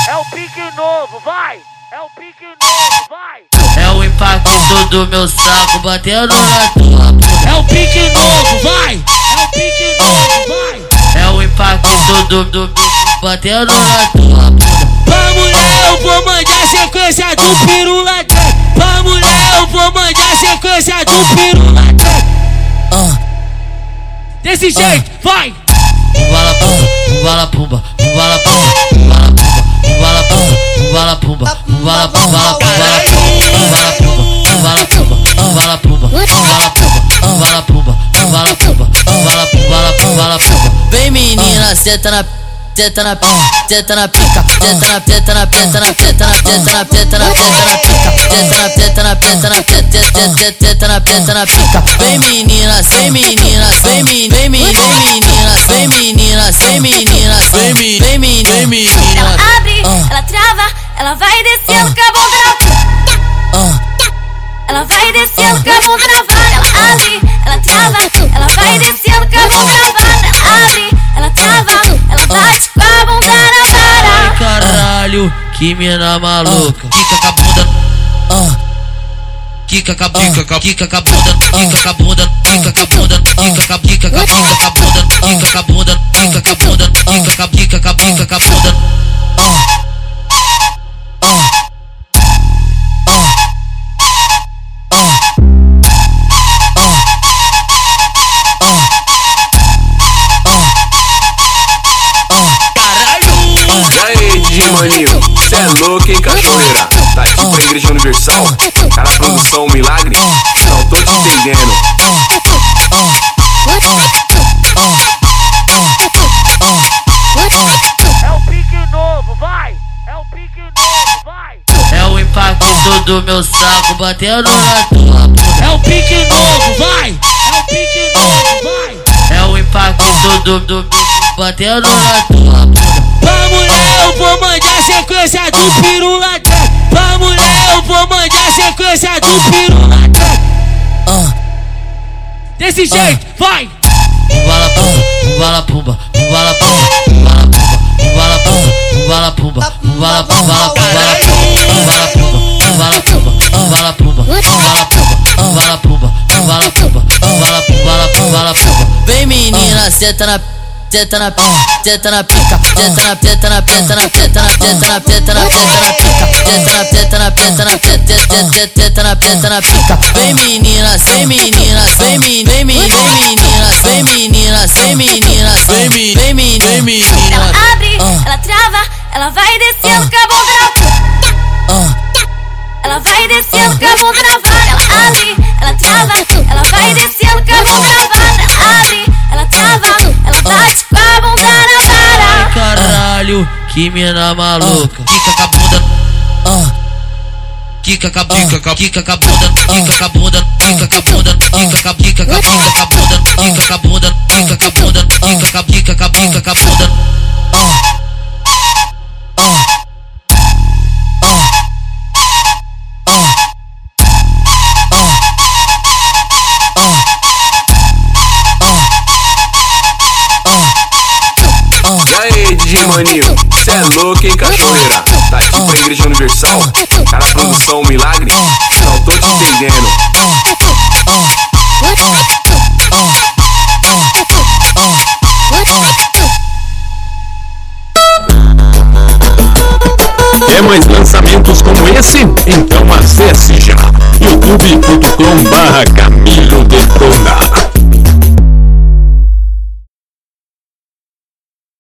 É o pique novo, vai! É o pique novo, vai! É o impacto do meu saco batendo na tua bunda. É o pique novo, vai! É o pique novo, vai! É o impacto do batendo na tua bunda. Pra mulher eu vou mandar sequência do pirulatão. Pra mulher eu vou mandar sequência do pirulatão. Desse jeito, vai! Vala pumba, vala pumba, vala pumba, vala pumba, vala pumba, vala pumba, vala pumba, vala pumba, vala pumba, vala pumba, vala pumba, vala pumba. Vem menina, senta na teta na pica, teta na pica, teta na teta na teta na teta na teta na teta na teta na teta na teta na teta na pica. Vem menina, vem menina, vem menina, vem menina, vem menina, vem menina. Ela abre, ela trava, ela vai descendo com a bunda na ela vai descendo com a bunda na vara. Ela abre, ela trava, ela vai descendo com a bunda na vara. Ela abre, ela trava, ela bate com a bunda na vara. Ai caralho, que mina maluca. Quica com a bunda, quica com a bunda, quica com a bunda, quica com a bunda, quica com a bunda, quica com a bunda, quica com a bunda, quica com a bunda, quica com a bunda, quica com a bunda. Maninho, cê é louco, hein, cachoeira? Tá tipo a Igreja Universal? Cara, produção, um milagre? Não tô te entendendo. É o pique novo, vai! É o pique novo, vai! É o impacto do meu saco batendo na tua bunda. É o pique novo, vai! É o pique novo, vai! É o impacto do batendo na tua bunda. Pra mulher eu vou mandar sequência do pirulatão. Pra mulher eu vou mandar sequência do pirulatão. Desse jeito, vai! Vala pumba, vala pumba, vala pumba, vala pumba, vala pumba, vala pumba, vala pumba, vala pumba, vala pumba, vala pumba, vala pumba, vala pumba. Vem menina, senta na teta na teta na pica, teta na teta na teta na teta na teta na teta na pica, teta na teta na teta na teta na teta na pica. Vem menina, vem menina, vem menina, vem menina, vem menina, vem menina. Ela abre, ela trava, ela vai descendo com a bunda na ela vai descendo com a bunda na vara. Ela abre, ela trava, ela vai descendo com a bunda na vara. Ela abre, ela trava, ela bate com a bunda na vara. Ai caralho, que mina maluca. Quica com a bunda, quica com a bunda, quica com a bunda, quica com a bunda, quica com a bunda, quica com a bunda, quica com a bunda, quica com a bunda, quica com a bunda, quica com a bunda. E aí, DJ Maninho, cê é louco, hein, cachoeira? Tá tipo a Igreja Universal? Cara, produção, um milagre? Não tô te entendendo. Quer mais lançamentos como esse? Então acesse já youtube.com/Camisa